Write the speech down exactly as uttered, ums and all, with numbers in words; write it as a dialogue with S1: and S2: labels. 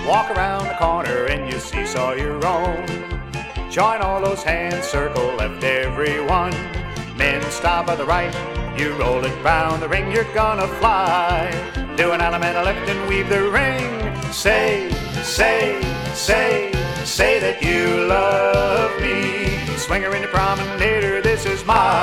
S1: Walk around the corner and you seesaw your own. Join all those hands, circle left everyone. Men stop by the right, you roll it round the ring, you're gonna fly. Do an element of left and weave the ring. Say, say, say, say that you love me. Swinger in the promenader, this is my